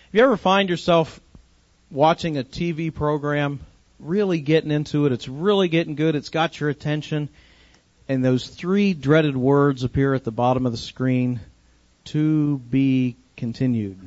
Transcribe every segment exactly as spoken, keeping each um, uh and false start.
you ever find yourself watching a T V program, really getting into it, it's really getting good, it's got your attention, and those three dreaded words appear at the bottom of the screen, to be continued.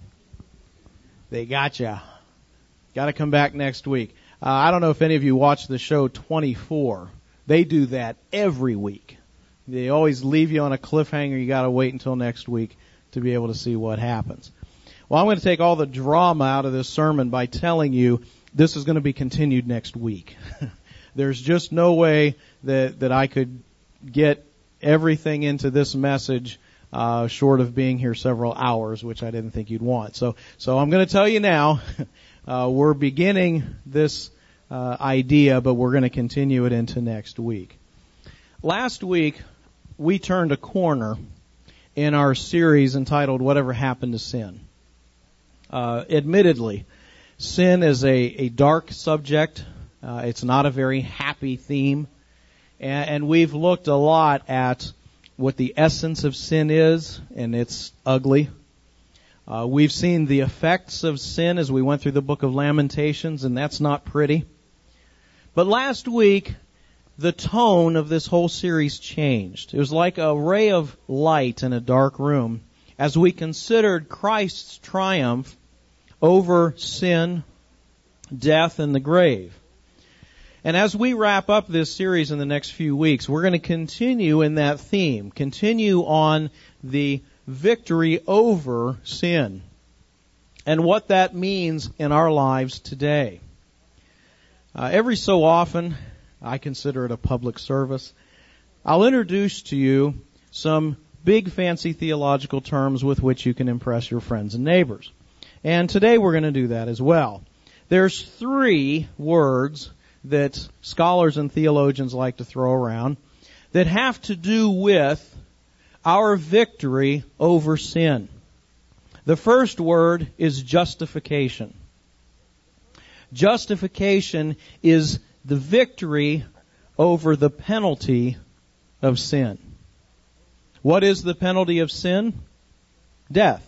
They gotcha. Got to come back next week. Uh, I don't know if any of you watch the show twenty-four. They do that every week. They always leave you on a cliffhanger. You got to wait until next week to be able to see what happens. Well, I'm going to take all the drama out of this sermon by telling you this is going to be continued next week. There's just no way that that I could get everything into this message uh short of being here several hours, which I didn't think you'd want. So so I'm going to tell you now, uh we're beginning this uh idea, but we're going to continue it into next week. Last week, we turned a corner in our series entitled Whatever Happened to Sin. Uh admittedly, sin is a, a dark subject. Uh, it's not a very happy theme. And, and we've looked a lot at what the essence of sin is, and it's ugly. Uh, we've seen the effects of sin as we went through the book of Lamentations, and that's not pretty. But last week, the tone of this whole series changed. It was like a ray of light in a dark room as we considered Christ's triumph over sin, death, and the grave. And as we wrap up this series in the next few weeks, we're going to continue in that theme, continue on the victory over sin and what that means in our lives today. Uh, every so often, I consider it a public service, I'll introduce to you some big fancy theological terms with which you can impress your friends and neighbors. And today we're going to do that as well. There's three words that scholars and theologians like to throw around that have to do with our victory over sin. The first word is justification. Justification is the victory over the penalty of sin. What is the penalty of sin? Death.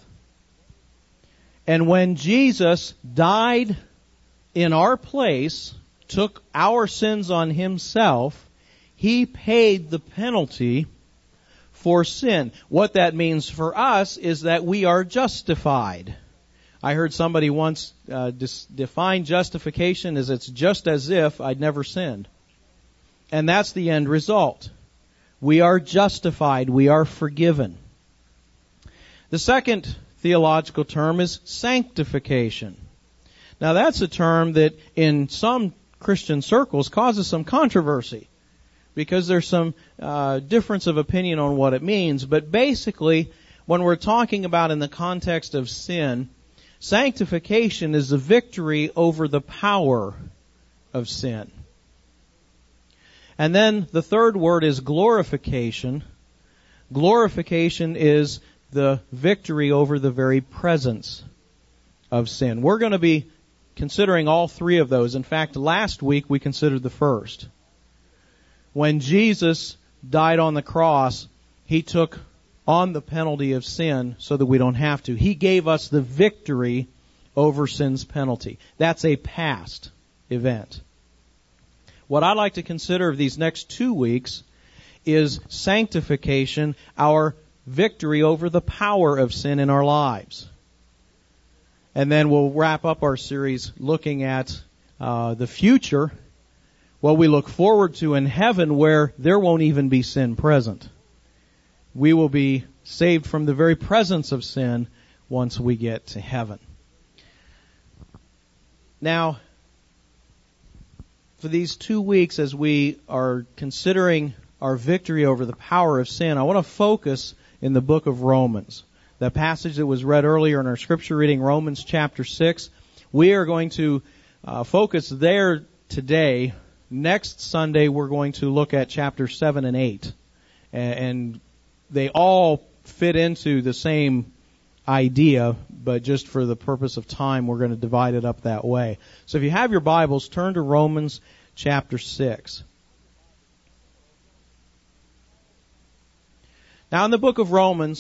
And when Jesus died in our place, took our sins on himself, he paid the penalty for sin. What that means for us is that we are justified. I heard somebody once uh, dis- define justification as it's just as if I'd never sinned. And that's the end result. We are justified. We are forgiven. The second theological term is sanctification. Now that's a term that in some Christian circles causes some controversy because there's some uh, difference of opinion on what it means. But basically, when we're talking about in the context of sin, sanctification is the victory over the power of sin. And then the third word is glorification. Glorification is the victory over the very presence of sin. We're going to be considering all three of those. In fact, last week we considered the first. When Jesus died on the cross, he took on the penalty of sin so that we don't have to. He gave us the victory over sin's penalty. That's a past event. What I'd like to consider of these next two weeks is sanctification, our victory over the power of sin in our lives. And then we'll wrap up our series looking at uh, the future, what we look forward to in heaven where there won't even be sin present. We will be saved from the very presence of sin once we get to heaven. Now, for these two weeks as we are considering our victory over the power of sin, I want to focus in the book of Romans. The passage that was read earlier in our scripture reading, Romans chapter six, we are going to uh, focus there today. Next Sunday, we're going to look at chapter seven and eight. And, and they all fit into the same idea, but just for the purpose of time, we're going to divide it up that way. So if you have your Bibles, turn to Romans chapter six. Now, in the book of Romans,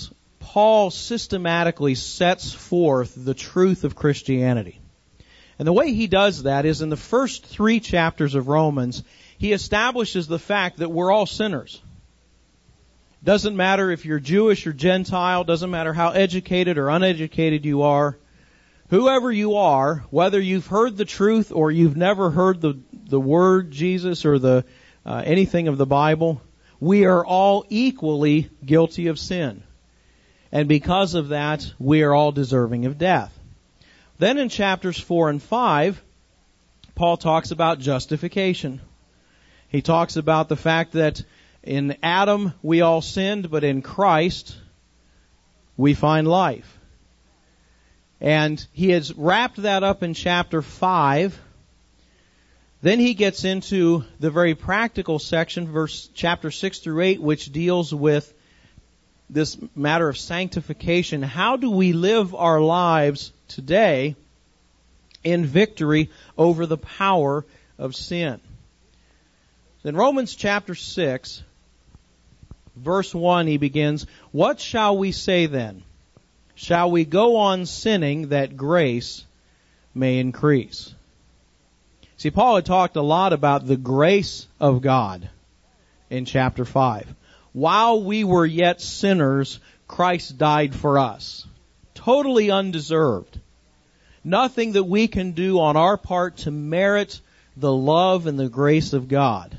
Paul systematically sets forth the truth of Christianity. And the way he does that is in the first three chapters of Romans, he establishes the fact that we're all sinners. Doesn't matter if you're Jewish or Gentile, doesn't matter how educated or uneducated you are, whoever you are, whether you've heard the truth or you've never heard the, the word Jesus or the uh, anything of the Bible, we are all equally guilty of sin. And because of that, we are all deserving of death. Then in chapters four and five, Paul talks about justification. He talks about the fact that in Adam we all sinned, but in Christ we find life. And he has wrapped that up in chapter five. Then he gets into the very practical section, verse chapter six through eight, which deals with this matter of sanctification. How do we live our lives today in victory over the power of sin? In Romans chapter six, verse one, he begins, "What shall we say then? Shall we go on sinning that grace may increase?" See, Paul had talked a lot about the grace of God in chapter five. While we were yet sinners, Christ died for us. Totally undeserved. Nothing that we can do on our part to merit the love and the grace of God.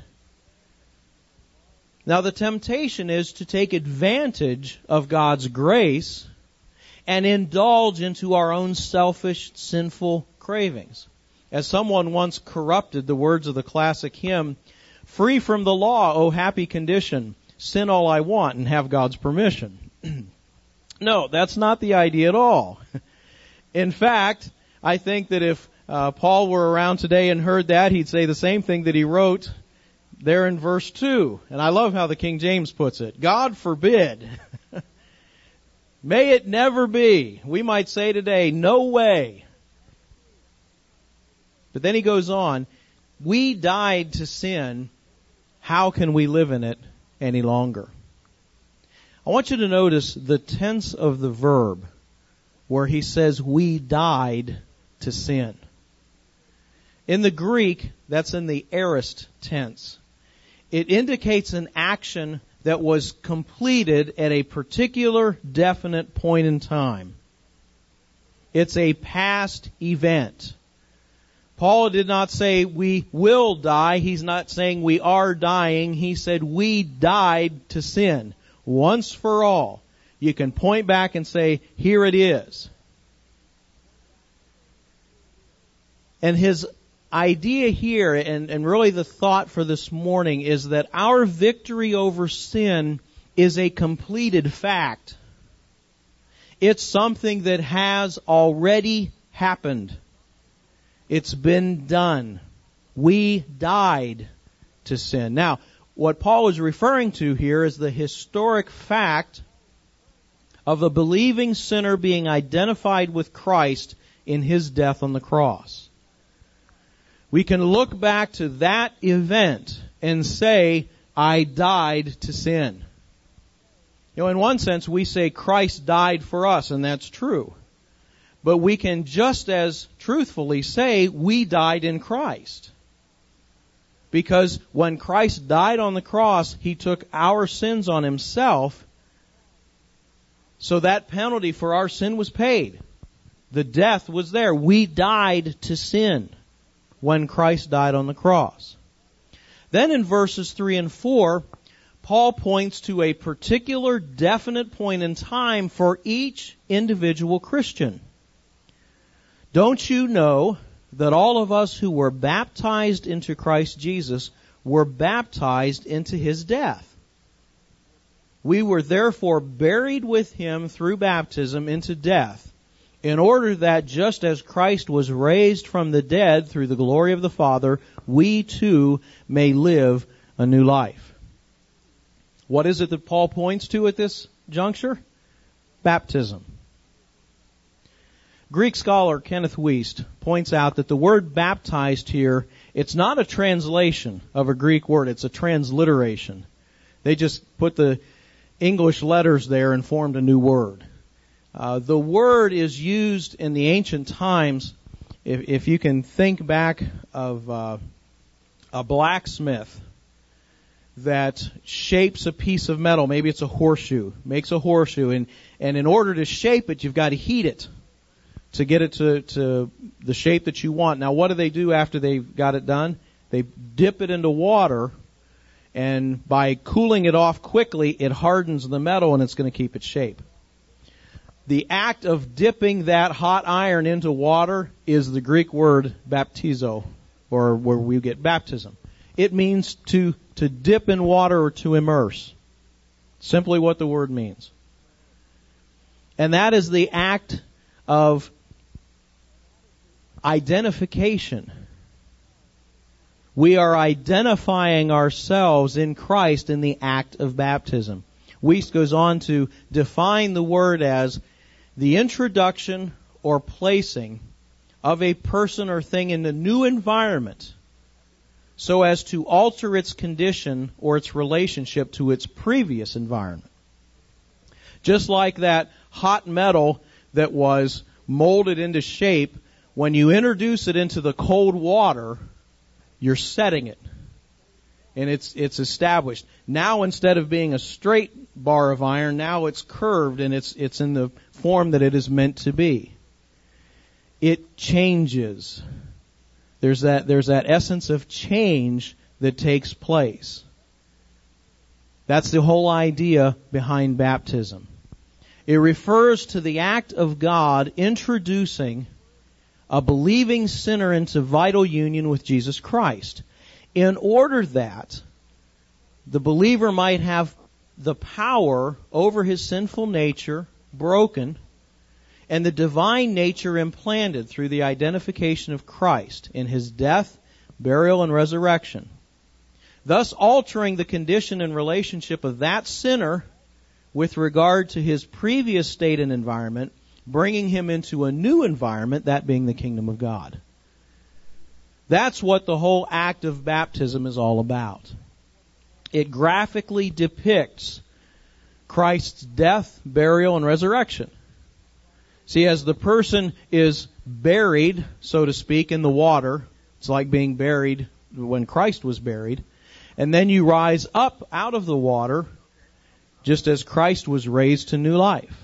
Now the temptation is to take advantage of God's grace and indulge into our own selfish, sinful cravings. As someone once corrupted the words of the classic hymn, "Free from the law, O happy condition, sin all I want and have God's permission." No, that's not the idea at all. In fact, I think that if uh, Paul were around today and heard that, he'd say the same thing that he wrote there in verse two. And I love how the King James puts it. God forbid. May it never be. We might say today, no way. But then he goes on, we died to sin. How can we live in it any longer? I want you to notice the tense of the verb where he says we died to sin. In the Greek, that's in the aorist tense. It indicates an action that was completed at a particular definite point in time. It's a past event. Paul did not say we will die. He's not saying we are dying. He said we died to sin once for all. You can point back and say, here it is. And his idea here, and, and really the thought for this morning, is that our victory over sin is a completed fact. It's something that has already happened. It's been done. We died to sin. Now, what Paul is referring to here is the historic fact of a believing sinner being identified with Christ in his death on the cross. We can look back to that event and say, I died to sin. You know, in one sense, we say Christ died for us, and that's true. But we can just as truthfully say we died in Christ. Because when Christ died on the cross, He took our sins on Himself, so that penalty for our sin was paid. The death was there. We died to sin when Christ died on the cross. Then in verses three and four, Paul points to a particular definite point in time for each individual Christian. Don't you know that all of us who were baptized into Christ Jesus were baptized into His death? We were therefore buried with Him through baptism into death, in order that just as Christ was raised from the dead through the glory of the Father, we too may live a new life. What is it that Paul points to at this juncture? Baptism. Greek scholar Kenneth Wuest points out that the word baptized here, it's not a translation of a Greek word, it's a transliteration. They just put the English letters there and formed a new word. Uh, the word is used in the ancient times. If, if you can think back of uh, a blacksmith that shapes a piece of metal, maybe it's a horseshoe, makes a horseshoe, and, and in order to shape it, you've got to heat it to get it to, to the shape that you want. Now, what do they do after they've got it done? They dip it into water, and by cooling it off quickly, it hardens the metal and it's going to keep its shape. The act of dipping that hot iron into water is the Greek word baptizo, or where we get baptism. It means to, to dip in water or to immerse. Simply what the word means. And that is the act of identification. We are identifying ourselves in Christ in the act of baptism. Weiss goes on to define the word as the introduction or placing of a person or thing in a new environment so as to alter its condition or its relationship to its previous environment. Just like that hot metal that was molded into shape, when you introduce it into the cold water, you're setting it. And it's it's established. Now, instead of being a straight bar of iron, now it's curved and it's it's in the form that it is meant to be. It changes. There's that there's that essence of change that takes place. That's the whole idea behind baptism. It refers to the act of God introducing a believing sinner into vital union with Jesus Christ, in order that the believer might have the power over his sinful nature broken and the divine nature implanted through the identification of Christ in His death, burial, and resurrection, thus altering the condition and relationship of that sinner with regard to his previous state and environment, bringing him into a new environment, that being the kingdom of God. That's what the whole act of baptism is all about. It graphically depicts Christ's death, burial, and resurrection. See, as the person is buried, so to speak, in the water, it's like being buried when Christ was buried, and then you rise up out of the water, just as Christ was raised to new life.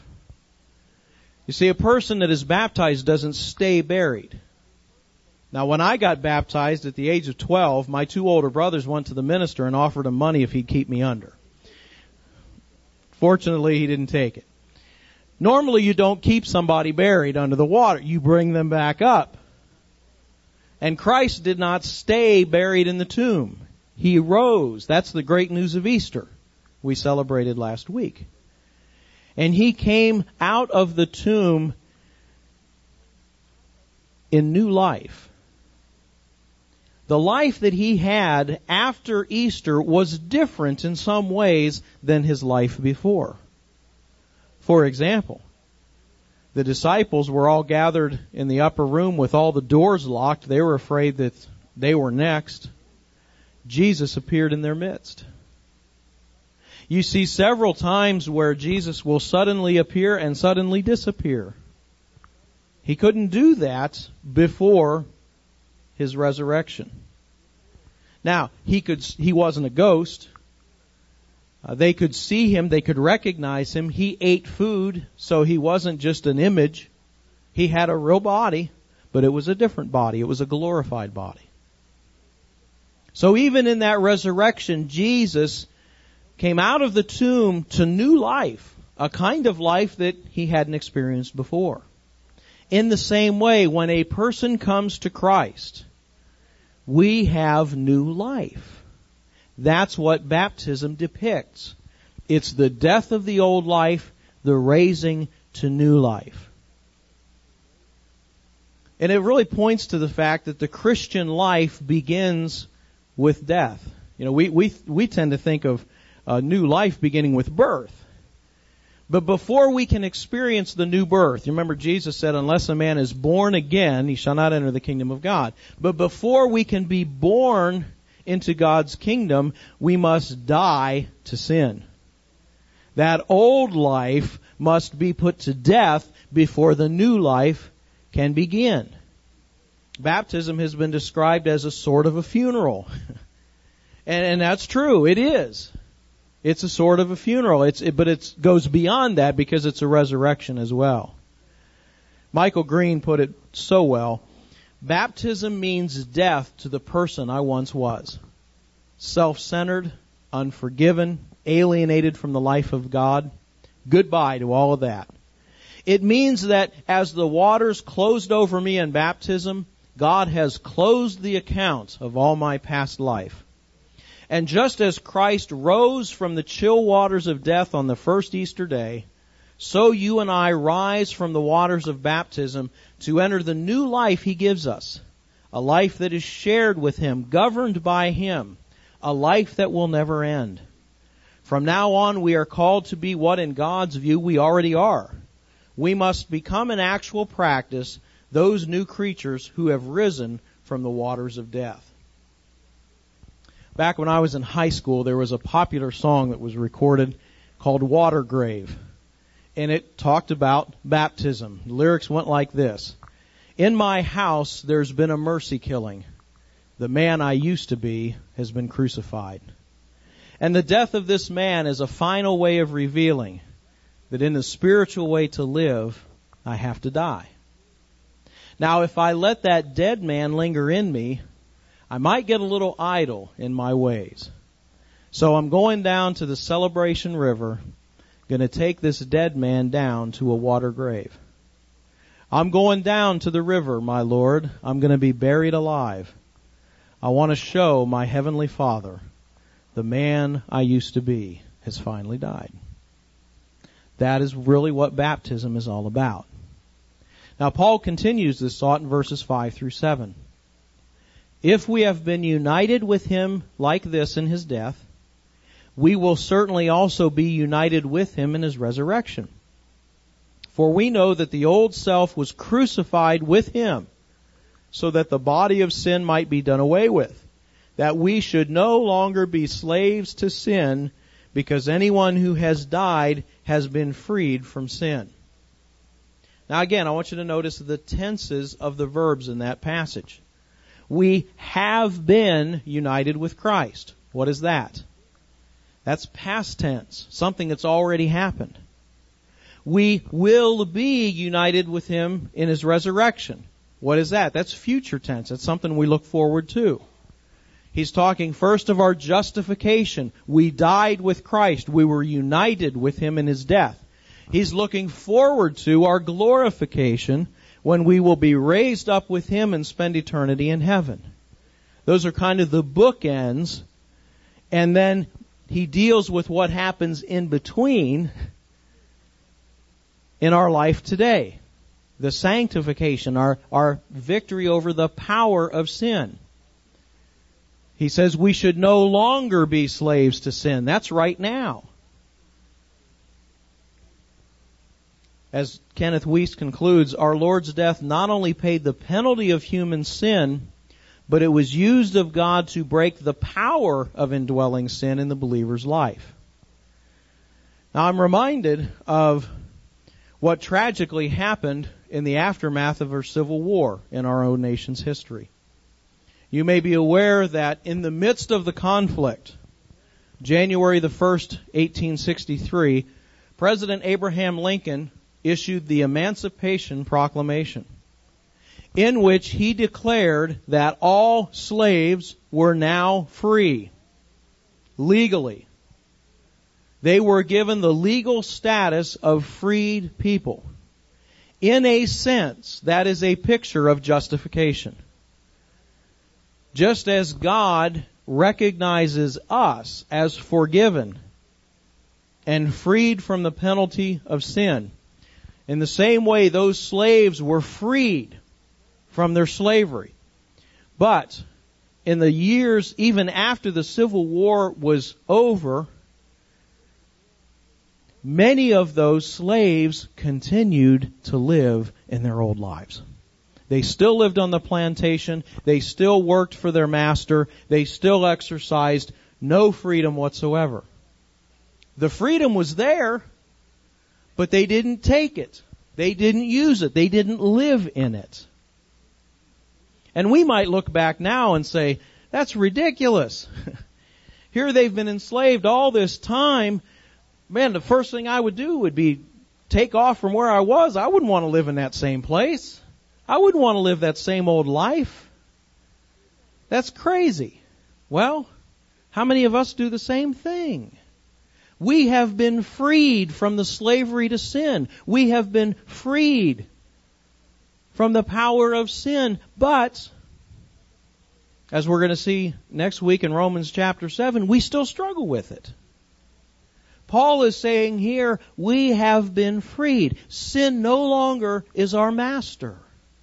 You see, a person that is baptized doesn't stay buried. Now, when I got baptized at the age of twelve, my two older brothers went to the minister and offered him money if he'd keep me under. Fortunately, he didn't take it. Normally, you don't keep somebody buried under the water. You bring them back up. And Christ did not stay buried in the tomb. He rose. That's the great news of Easter we celebrated last week. And He came out of the tomb in new life. The life that He had after Easter was different in some ways than His life before. For example, the disciples were all gathered in the upper room with all the doors locked. They were afraid that they were next. Jesus appeared in their midst. You see several times where Jesus will suddenly appear and suddenly disappear. He couldn't do that before His resurrection. Now, he could, he wasn't a ghost. Uh, they could see Him. They could recognize Him. He ate food, so He wasn't just an image. He had a real body, but it was a different body. It was a glorified body. So even in that resurrection, Jesus came out of the tomb to new life, a kind of life that He hadn't experienced before. In the same way, when a person comes to Christ, we have new life. That's what baptism depicts. It's the death of the old life, the raising to new life. And it really points to the fact that the Christian life begins with death. You know, we we we tend to think of a new life beginning with birth. But before we can experience the new birth, you remember Jesus said, unless a man is born again, he shall not enter the kingdom of God. But before we can be born into God's kingdom, we must die to sin. That old life must be put to death before the new life can begin. Baptism has been described as a sort of a funeral. and, and that's true. It is. It's a sort of a funeral. It's, it, but it goes beyond that because it's a resurrection as well. Michael Green put it so well. Baptism means death to the person I once was. Self-centered, unforgiven, alienated from the life of God. Goodbye to all of that. It means that as the waters closed over me in baptism, God has closed the account of all my past life. And just as Christ rose from the chill waters of death on the first Easter day, so you and I rise from the waters of baptism to enter the new life He gives us. A life that is shared with Him, governed by Him. A life that will never end. From now on, we are called to be what in God's view we already are. We must become in actual practice those new creatures who have risen from the waters of death. Back when I was in high school, there was a popular song that was recorded called Water Grave. And it talked about baptism. The lyrics went like this. In my house, there's been a mercy killing. The man I used to be has been crucified. And the death of this man is a final way of revealing that in the spiritual way to live, I have to die. Now, if I let that dead man linger in me, I might get a little idle in my ways. So I'm going down to the Celebration River, going to take this dead man down to a water grave. I'm going down to the river, my Lord. I'm going to be buried alive. I want to show my Heavenly Father the man I used to be has finally died. That is really what baptism is all about. Now, Paul continues this thought in verses five through seven. If we have been united with Him like this in His death, we will certainly also be united with Him in His resurrection. For we know that the old self was crucified with Him, so that the body of sin might be done away with, that we should no longer be slaves to sin, because anyone who has died has been freed from sin. Now again, I want you to notice the tenses of the verbs in that passage. We have been united with Christ. What is that? That's past tense, something that's already happened. We will be united with Him in His resurrection. What is that? That's future tense. That's something we look forward to. He's talking first of our justification. We died with Christ. We were united with Him in His death. He's looking forward to our glorification when we will be raised up with Him and spend eternity in heaven. Those are kind of the bookends. And then he deals with what happens in between in our life today. The sanctification, our, our victory over the power of sin. He says we should no longer be slaves to sin. That's right now. As Kenneth Wuest concludes, our Lord's death not only paid the penalty of human sin, but it was used of God to break the power of indwelling sin in the believer's life. Now I'm reminded of what tragically happened in the aftermath of our Civil War in our own nation's history. You may be aware that in the midst of the conflict, January the first, eighteen sixty-three, President Abraham Lincoln issued the Emancipation Proclamation, in which he declared that all slaves were now free, legally. They were given the legal status of freed people. In a sense, that is a picture of justification. Just as God recognizes us as forgiven and freed from the penalty of sin, in the same way those slaves were freed from their slavery. But in the years even after the Civil War was over, many of those slaves continued to live in their old lives. They still lived on the plantation. They still worked for their master. They still exercised no freedom whatsoever. The freedom was there, but they didn't take it. They didn't use it. They didn't live in it. And we might look back now and say, that's ridiculous. Here they've been enslaved all this time. Man, the first thing I would do would be take off from where I was. I wouldn't want to live in that same place. I wouldn't want to live that same old life. That's crazy. Well, how many of us do the same thing? We have been freed from the slavery to sin. We have been freed from the power of sin. But, as we're going to see next week in Romans chapter seven, we still struggle with it. Paul is saying here, we have been freed. Sin no longer is our master.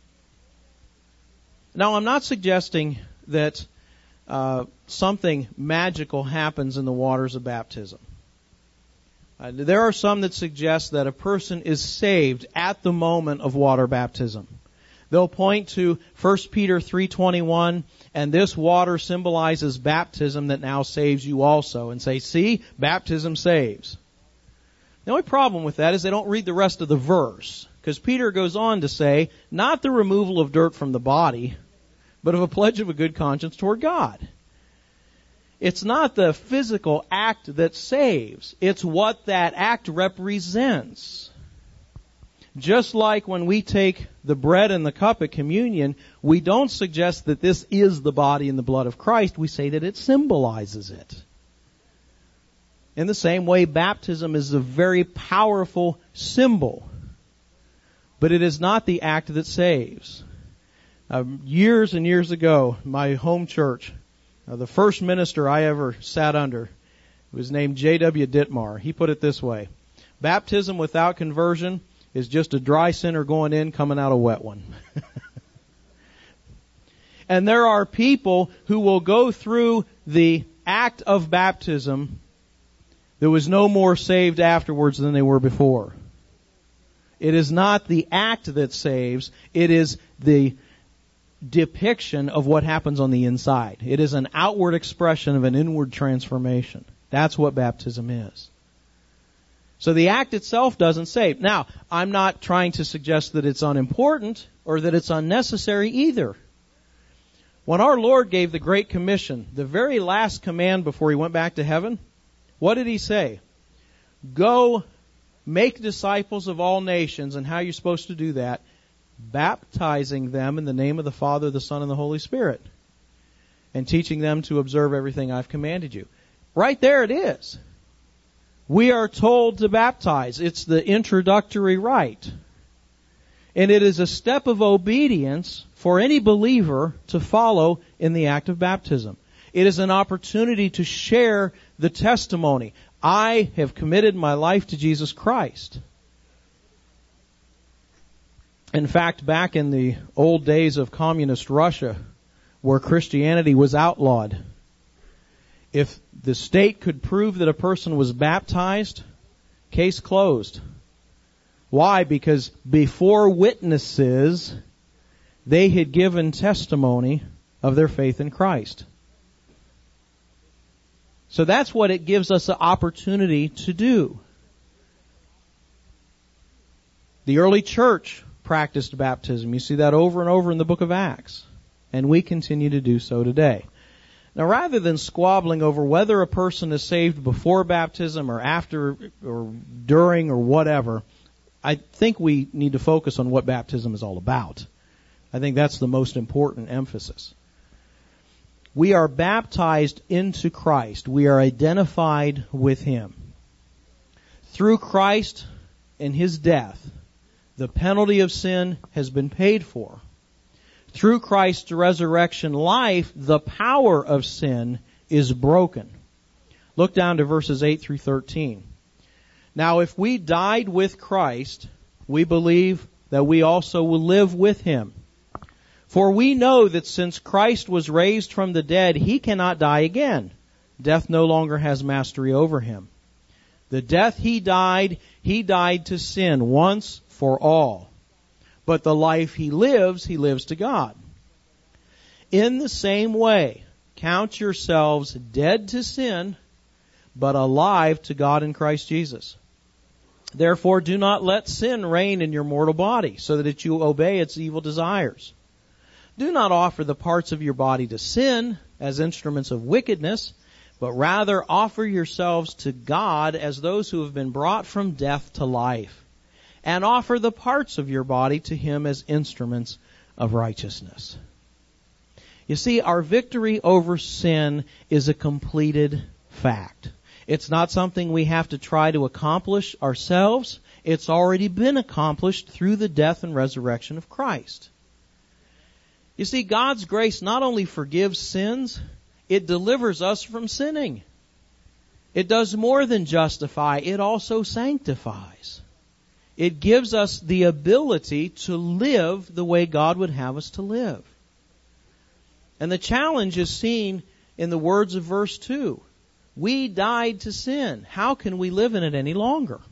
Now, I'm not suggesting that uh, something magical happens in the waters of baptism. Uh, there are some that suggest that a person is saved at the moment of water baptism. They'll point to First Peter three twenty-one, and this water symbolizes baptism that now saves you also, and say, see, baptism saves. The only problem with that is they don't read the rest of the verse, because Peter goes on to say, not the removal of dirt from the body, but of a pledge of a good conscience toward God. It's not the physical act that saves. It's what that act represents. Just like when we take the bread and the cup at communion, we don't suggest that this is the body and the blood of Christ. We say that it symbolizes it. In the same way, baptism is a very powerful symbol, but it is not the act that saves. Uh, years and years ago, my home church, uh, the first minister I ever sat under was named J W Ditmar. He put it this way: baptism without conversion is just a dry sinner going in, coming out a wet one. And there are people who will go through the act of baptism that was no more saved afterwards than they were before. It is not the act that saves, it is the depiction of what happens on the inside. It is an outward expression of an inward transformation. That's what baptism is. So the act itself doesn't save. Now, I'm not trying to suggest that it's unimportant or that it's unnecessary either. When our Lord gave the Great Commission, the very last command before He went back to heaven, what did He say? Go make disciples of all nations. And how are you supposed to do that? Baptizing them in the name of the Father, the Son, and the Holy Spirit. And teaching them to observe everything I've commanded you. Right there it is. We are told to baptize. It's the introductory rite. And it is a step of obedience for any believer to follow in the act of baptism. It is an opportunity to share the testimony. I have committed my life to Jesus Christ. In fact, back in the old days of communist Russia, where Christianity was outlawed, if the state could prove that a person was baptized, case closed. Why? Because before witnesses, they had given testimony of their faith in Christ. So that's what it gives us the opportunity to do. The early church practiced baptism. You see that over and over in the book of Acts. And we continue to do so today. Now, rather than squabbling over whether a person is saved before baptism or after or during or whatever, I think we need to focus on what baptism is all about. I think that's the most important emphasis. We are baptized into Christ. We are identified with Him. Through Christ and His death, the penalty of sin has been paid for. Through Christ's resurrection life, the power of sin is broken. Look down to verses eight through thirteen. Now, if we died with Christ, we believe that we also will live with Him. For we know that since Christ was raised from the dead, He cannot die again. Death no longer has mastery over Him. The death He died, He died to sin once for all. But the life He lives, He lives to God. In the same way, count yourselves dead to sin, but alive to God in Christ Jesus. Therefore, do not let sin reign in your mortal body, so that you obey its evil desires. Do not offer the parts of your body to sin as instruments of wickedness, but rather offer yourselves to God as those who have been brought from death to life, and offer the parts of your body to Him as instruments of righteousness. You see, our victory over sin is a completed fact. It's not something we have to try to accomplish ourselves. It's already been accomplished through the death and resurrection of Christ. You see, God's grace not only forgives sins, it delivers us from sinning. It does more than justify, it also sanctifies. It gives us the ability to live the way God would have us to live. And the challenge is seen in the words of verse two. We died to sin. How can we live in it any longer?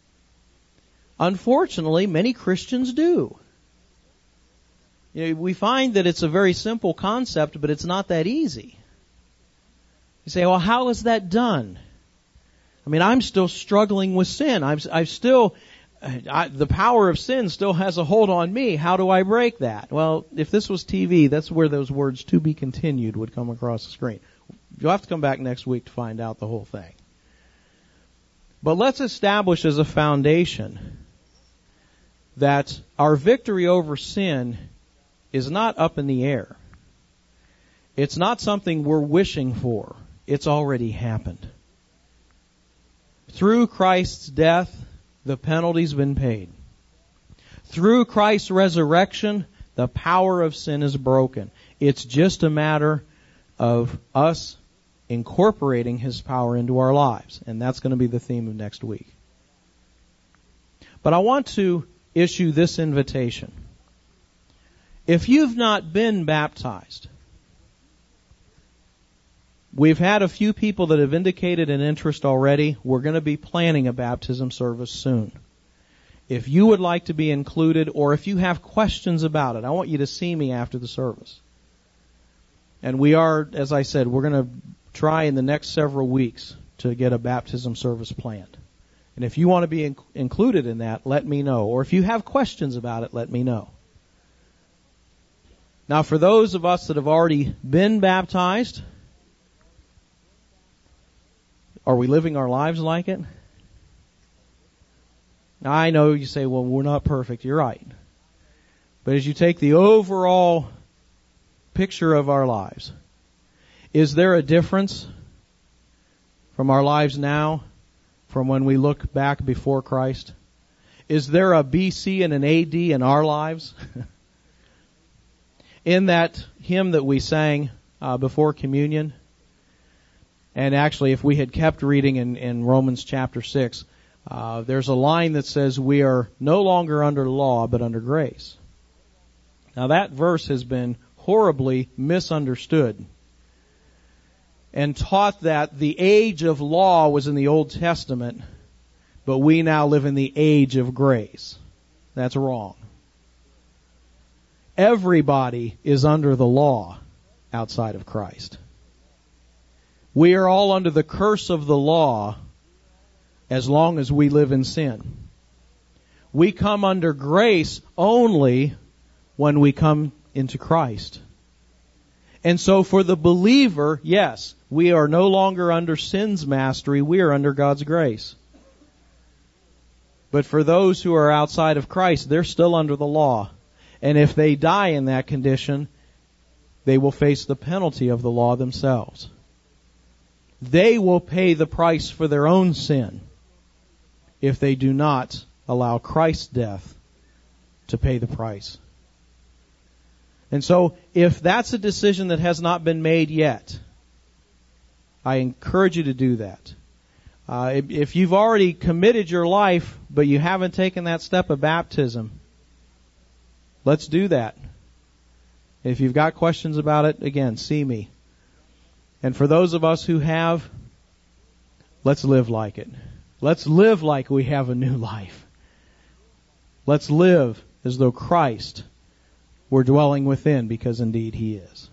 Unfortunately, many Christians do. You know, we find that it's a very simple concept, but it's not that easy. You say, well, how is that done? I mean, I'm still struggling with sin. I'm, I've still, I, the power of sin still has a hold on me. How do I break that? Well, if this was T V, that's where those words "to be continued" would come across the screen. You'll have to come back next week to find out the whole thing. But let's establish as a foundation that our victory over sin is not up in the air. It's not something we're wishing for. It's already happened. Through Christ's death, the penalty's been paid. Through Christ's resurrection, the power of sin is broken. It's just a matter of us incorporating His power into our lives. And that's going to be the theme of next week. But I want to issue this invitation. If you've not been baptized, we've had a few people that have indicated an interest already. We're going to be planning a baptism service soon. If you would like to be included, or if you have questions about it, I want you to see me after the service. And we are, as I said, we're going to try in the next several weeks to get a baptism service planned. And if you want to be in- included in that, let me know. Or if you have questions about it, let me know. Now, for those of us that have already been baptized, are we living our lives like it? Now, I know you say, well, we're not perfect. You're right. But as you take the overall picture of our lives, is there a difference from our lives now from when we look back before Christ? Is there a B C and an A D in our lives? In that hymn that we sang uh, before communion, and actually if we had kept reading in, in Romans chapter six, uh, there's a line that says we are no longer under law but under grace. Now that verse has been horribly misunderstood and taught that the age of law was in the Old Testament, but we now live in the age of grace. That's wrong. Everybody is under the law outside of Christ. We are all under the curse of the law as long as we live in sin. We come under grace only when we come into Christ. And so for the believer, yes, we are no longer under sin's mastery. We are under God's grace. But for those who are outside of Christ, they're still under the law. And if they die in that condition, they will face the penalty of the law themselves. They will pay the price for their own sin if they do not allow Christ's death to pay the price. And so, if that's a decision that has not been made yet, I encourage you to do that. Uh, if, if you've already committed your life, but you haven't taken that step of baptism, let's do that. If you've got questions about it, again, see me. And for those of us who have, let's live like it. Let's live like we have a new life. Let's live as though Christ were dwelling within, because indeed He is.